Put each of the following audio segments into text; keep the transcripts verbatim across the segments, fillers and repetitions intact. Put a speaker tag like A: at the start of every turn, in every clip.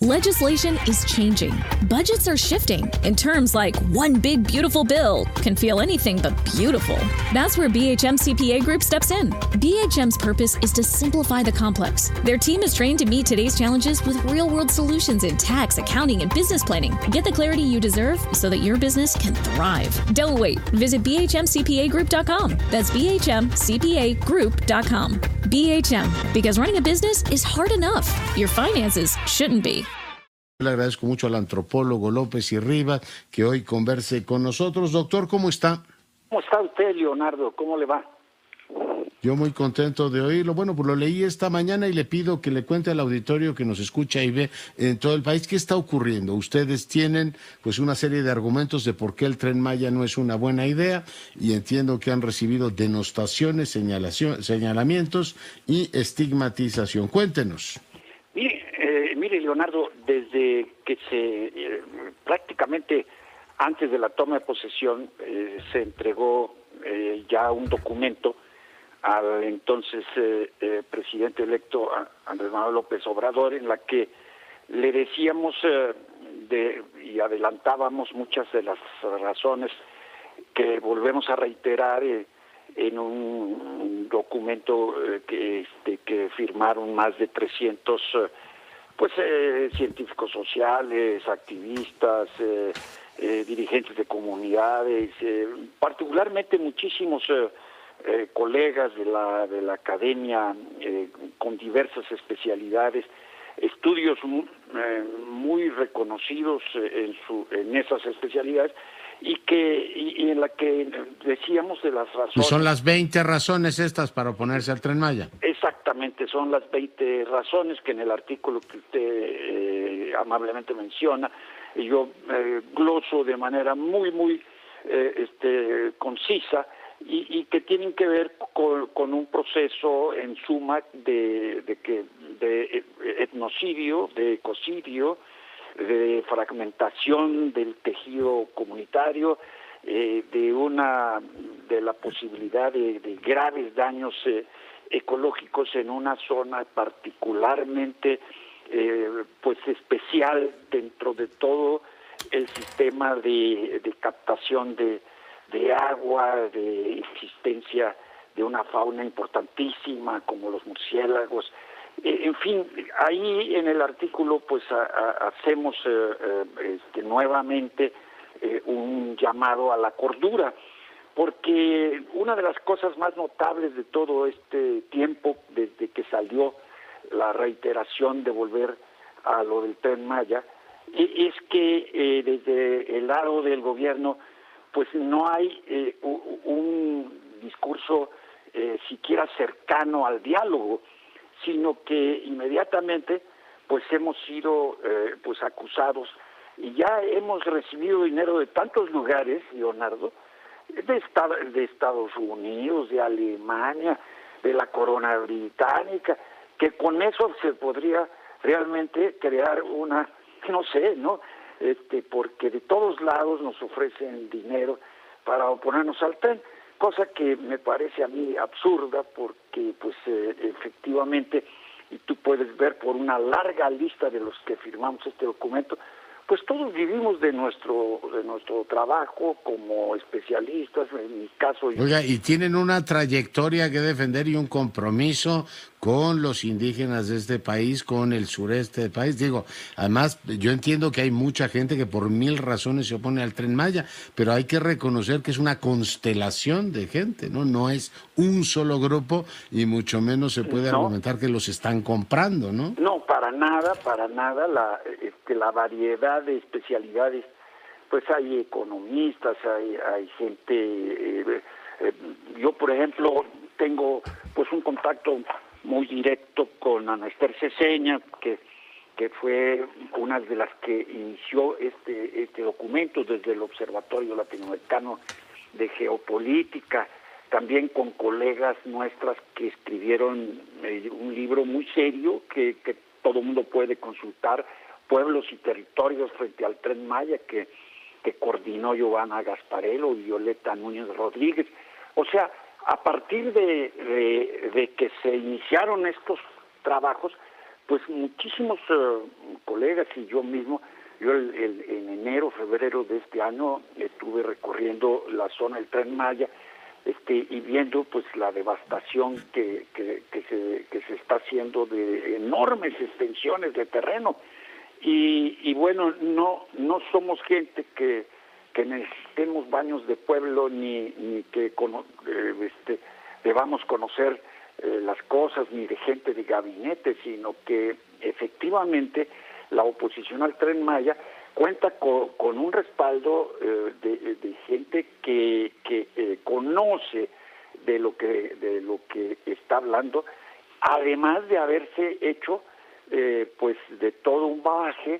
A: Legislation is changing. Budgets are shifting, and terms like one big beautiful bill can feel anything but beautiful. That's where B H M C P A Group steps in. B H M's purpose is to simplify the complex. Their team is trained to meet today's challenges with real-world solutions in tax, accounting, and business planning. Get the clarity you deserve so that your business can thrive. Don't wait. Visit B H M C P A group dot com. That's B H M C P A group dot com. B H M, because running a business is hard enough. Your finances shouldn't be.
B: Le agradezco mucho al antropólogo López y Rivas que hoy converse con nosotros. Doctor, ¿cómo está?
C: ¿Cómo está usted, Leonardo? ¿Cómo le va?
B: Yo muy contento de oírlo. Bueno, pues lo leí esta mañana y le pido que le cuente al auditorio que nos escucha y ve en todo el país qué está ocurriendo. Ustedes tienen pues una serie de argumentos de por qué el Tren Maya no es una buena idea y entiendo que han recibido denostaciones, señalación, señalamientos y estigmatización. Cuéntenos.
C: Mire, eh, mire Leonardo, desde que se eh, prácticamente antes de la toma de posesión eh, se entregó eh, ya un documento al entonces eh, eh, presidente electo Andrés Manuel López Obrador, en la que le decíamos eh, de, y adelantábamos muchas de las razones que volvemos a reiterar eh, en un documento eh, que, este, que firmaron más de trescientos eh, pues eh, científicos sociales, activistas, eh, eh, dirigentes de comunidades, eh, particularmente muchísimos eh, Eh, colegas de la de la academia eh, con diversas especialidades, estudios muy, eh, muy reconocidos eh, en su en esas especialidades y que y, y en la que decíamos de las razones.
B: Y son las veinte razones estas para oponerse al Tren Maya.
C: Exactamente, son las veinte razones que en el artículo que usted eh, amablemente menciona, y yo eh, gloso de manera muy muy eh, este concisa. Y, y que tienen que ver con, con un proceso en suma de, de que de etnocidio, de ecocidio, de fragmentación del tejido comunitario, eh, de una de la posibilidad de, de graves daños eh, ecológicos en una zona particularmente eh, pues especial dentro de todo el sistema de, de captación de de agua, de existencia de una fauna importantísima como los murciélagos. Eh, en fin, ahí en el artículo pues a, a, hacemos eh, eh, este, nuevamente eh, un llamado a la cordura, porque una de las cosas más notables de todo este tiempo, desde que salió la reiteración de volver a lo del Tren Maya, es que eh, desde el lado del gobierno pues no hay eh, un discurso eh, siquiera cercano al diálogo, sino que inmediatamente pues hemos sido eh, pues acusados y ya hemos recibido dinero de tantos lugares, Leonardo, de, esta, de Estados Unidos, de Alemania, de la corona británica, que con eso se podría realmente crear una, no sé, ¿no?, Este, porque de todos lados nos ofrecen dinero para oponernos al tren, cosa que me parece a mí absurda, porque pues eh, efectivamente, y tú puedes ver por una larga lista de los que firmamos este documento, pues todos vivimos de nuestro de nuestro trabajo como especialistas, en mi caso.
B: Oiga, y tienen una trayectoria que defender y un compromiso con los indígenas de este país, con el sureste del país. Digo, además, yo entiendo que hay mucha gente que por mil razones se opone al Tren Maya, pero hay que reconocer que es una constelación de gente, ¿no? No es un solo grupo y mucho menos se puede
C: no.
B: argumentar que los están comprando, ¿no?
C: No, para nada, para nada. La, este, la variedad de especialidades, pues hay economistas, hay, hay gente... Eh, eh, yo, por ejemplo, tengo pues un contacto muy directo con Ana Esther Ceseña, que que fue una de las que inició este este documento desde el Observatorio Latinoamericano de Geopolítica, también con colegas nuestras que escribieron eh, un libro muy serio que, que todo el mundo puede consultar, Pueblos y Territorios frente al Tren Maya, que, que coordinó Giovanna Gasparello y Violeta Núñez Rodríguez. O sea, a partir de, de, de que se iniciaron estos trabajos, pues muchísimos uh, colegas y yo mismo, yo el, el, en enero, febrero de este año estuve recorriendo la zona del Tren Maya, este, y viendo pues la devastación que, que, que, se, que se está haciendo de enormes extensiones de terreno. Y, y bueno, no no somos gente que, que necesitemos baños de pueblo ni, ni que cono, eh, este, debamos conocer eh, las cosas ni de gente de gabinete, sino que efectivamente la oposición al Tren Maya cuenta con, con un respaldo eh, de, de gente que, que eh, conoce de lo que de lo que está hablando, además de haberse hecho eh, pues de todo un bagaje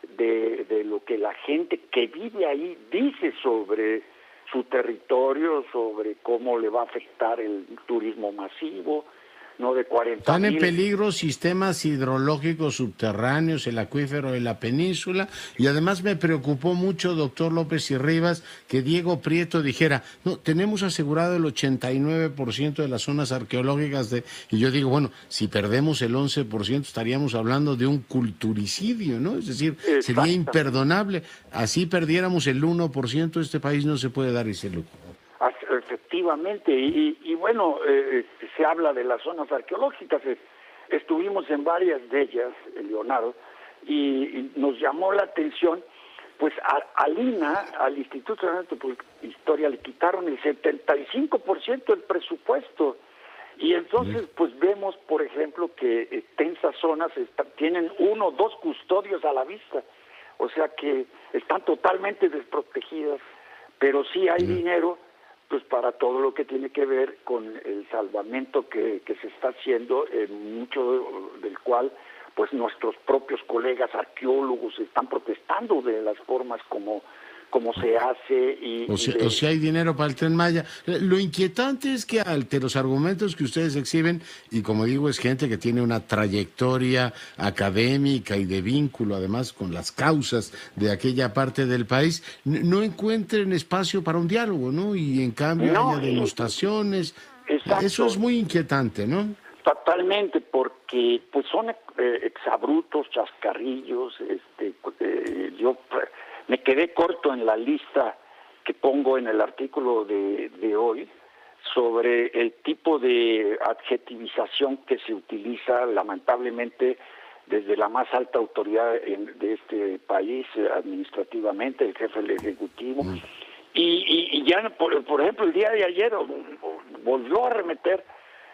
C: de, de lo que la gente que vive ahí dice sobre su territorio, sobre cómo le va a afectar el turismo masivo, no de cuarenta
B: Están en
C: mil.
B: peligro sistemas hidrológicos subterráneos, el acuífero de la península, y además me preocupó mucho, doctor López y Rivas, que Diego Prieto dijera, no, tenemos asegurado el ochenta y nueve por ciento de las zonas arqueológicas, de y yo digo, bueno, si perdemos el once por ciento estaríamos hablando de un culturicidio, ¿no? Es decir, sería imperdonable. Así perdiéramos el uno por ciento, este país no se puede dar ese lujo.
C: Efectivamente, y, y bueno, eh, se habla de las zonas arqueológicas, estuvimos en varias de ellas, Leonardo, y, y nos llamó la atención, pues a, al I N A, al Instituto Nacional de Historia, le quitaron el setenta y cinco por ciento del presupuesto, y entonces pues vemos, por ejemplo, que extensas zonas está, tienen uno o dos custodios a la vista, o sea que están totalmente desprotegidas, pero sí hay dinero pues para todo lo que tiene que ver con el salvamento que, que se está haciendo, en mucho del cual pues nuestros propios colegas arqueólogos están protestando de las formas como, como se hace. Y,
B: o, sea,
C: y de...
B: o sea, hay dinero para el Tren Maya. Lo inquietante es que ante los argumentos que ustedes exhiben, y como digo, es gente que tiene una trayectoria académica y de vínculo, además, con las causas de aquella parte del país, no encuentren espacio para un diálogo, ¿no? Y en cambio
C: no,
B: haya denostaciones.
C: Exacto.
B: Eso es muy inquietante, ¿no?
C: Totalmente, porque pues son eh, exabrutos, chascarrillos, este, eh, yo me quedé corto en la lista que pongo en el artículo de, de hoy sobre el tipo de adjetivización que se utiliza lamentablemente desde la más alta autoridad en, de este país eh, administrativamente, el jefe del Ejecutivo, mm. y, y, y ya por, por ejemplo el día de ayer volvió a arremeter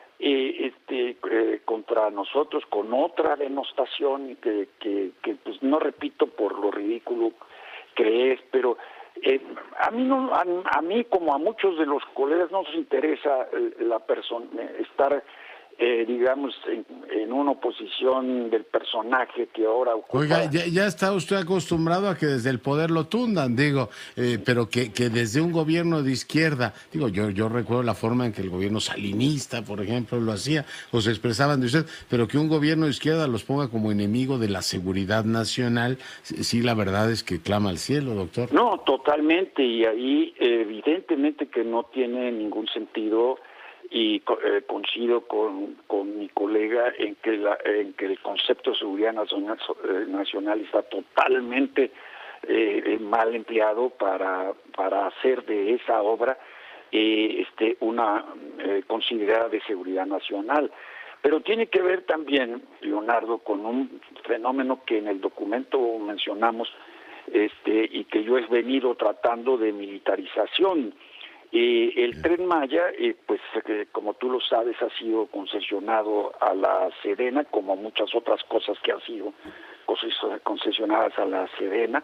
C: Eh, este eh, contra nosotros con otra denostación que, que, que pues no repito por lo ridículo que es, pero eh, a mí no a, a mí como a muchos de los colegas no nos interesa eh, la persona estar eh, digamos en, en una oposición del personaje que ahora ocupa.
B: Oiga, ya, ya está usted acostumbrado a que desde el poder lo tundan, digo, eh, pero que, que desde un gobierno de izquierda, digo, yo yo recuerdo la forma en que el gobierno salinista, por ejemplo, lo hacía, o se expresaban de usted, pero que un gobierno de izquierda los ponga como enemigo de la seguridad nacional, sí, la verdad es que clama al cielo, doctor.
C: No, totalmente, y ahí evidentemente que no tiene ningún sentido, y eh, coincido con, con mi colega en que la, en que el concepto de seguridad nacional, eh, nacional está totalmente eh, mal empleado para para hacer de esa obra eh, este una eh, considerada de seguridad nacional. Pero tiene que ver también, Leonardo, con un fenómeno que en el documento mencionamos este y que yo he venido tratando de militarización. Eh, el Tren Maya, eh, pues eh, como tú lo sabes, ha sido concesionado a la Sedena, como muchas otras cosas que han sido concesionadas a la Sedena,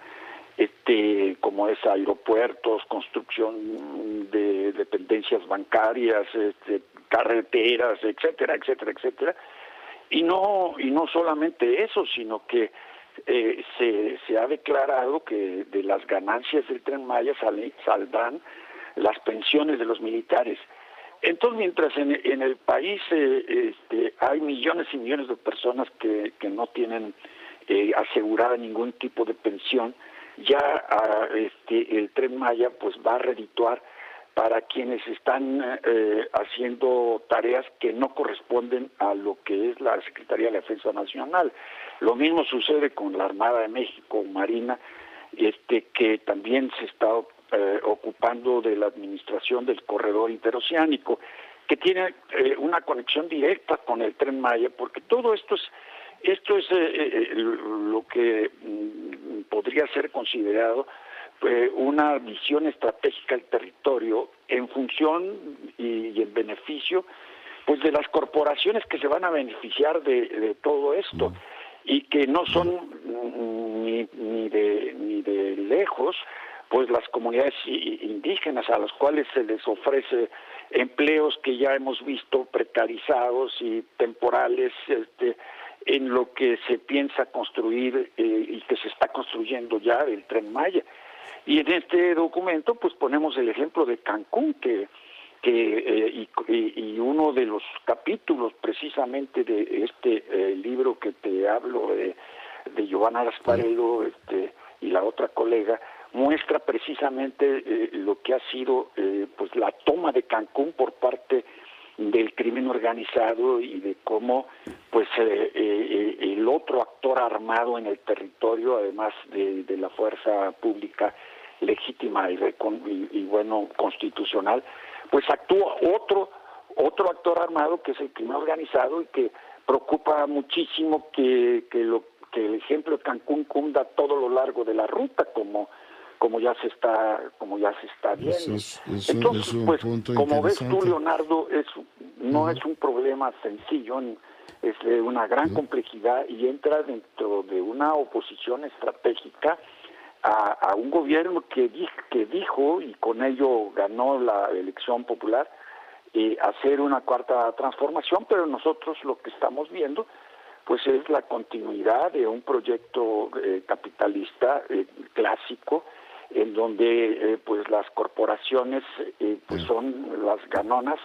C: este, como es aeropuertos, construcción de dependencias bancarias, este, carreteras, etcétera, etcétera, etcétera. Y no y no solamente eso, sino que eh, se se ha declarado que de las ganancias del Tren Maya sale, saldrán las pensiones de los militares. Entonces, mientras en, en el país eh, este, hay millones y millones de personas que, que no tienen eh, asegurada ningún tipo de pensión, ya a, este, el Tren Maya pues va a redituar para quienes están eh, haciendo tareas que no corresponden a lo que es la Secretaría de la Defensa Nacional. Lo mismo sucede con la Armada de México, Marina, este que también se está eh, ocupando de la administración del corredor interoceánico, que tiene eh, una conexión directa con el Tren Maya, porque todo esto es esto es eh, eh, lo que mm, podría ser considerado eh, una visión estratégica del territorio en función y, y en beneficio pues de las corporaciones que se van a beneficiar de, de todo esto mm. y que no son mm, ni, ni de ni de lejos pues las comunidades indígenas a las cuales se les ofrece empleos que ya hemos visto precarizados y temporales, este, en lo que se piensa construir eh, y que se está construyendo ya el Tren Maya. Y en este documento pues ponemos el ejemplo de Cancún, que que eh, y, y uno de los capítulos precisamente de este eh, libro que te hablo de, de Giovanna Gasparello este, y la otra colega, muestra precisamente eh, lo que ha sido eh, pues la toma de Cancún por parte del crimen organizado y de cómo pues eh, eh, el otro actor armado en el territorio, además de, de la fuerza pública legítima y, y, y bueno constitucional, pues actúa otro otro actor armado que es el crimen organizado y que preocupa muchísimo que, que lo que el ejemplo de Cancún cunda a todo lo largo de la ruta, como como ya se está como ya se está viendo. Eso es, eso, Entonces, es un pues, punto como ves tú, Leonardo, es no uh-huh. es un problema sencillo, es de una gran uh-huh. complejidad y entra dentro de una oposición estratégica a, a un gobierno que, di, que dijo, y con ello ganó la elección popular, eh, hacer una cuarta transformación, pero nosotros lo que estamos viendo pues es la continuidad de un proyecto eh, capitalista eh, clásico, en donde eh, pues las corporaciones eh, pues son las ganonas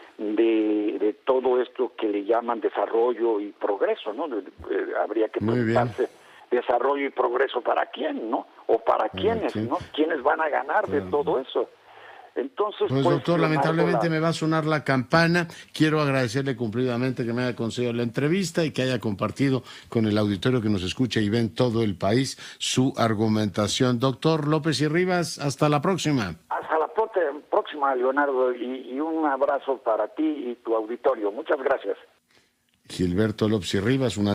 C: de, de todo esto que le llaman desarrollo y progreso, ¿no? De, eh, habría que preguntarse desarrollo y progreso para quién, ¿no? O para quiénes, ¿quién? ¿no? ¿Quiénes van a ganar de todo eso? Entonces,
B: pues,
C: pues
B: doctor, lamentablemente la... me va a sonar la campana. Quiero agradecerle cumplidamente que me haya concedido la entrevista y que haya compartido con el auditorio que nos escucha y ve en todo el país su argumentación. Doctor López y Rivas, hasta la próxima.
C: Hasta la próxima, Leonardo, y, y un abrazo para ti y tu auditorio. Muchas gracias.
B: Gilberto López y Rivas, una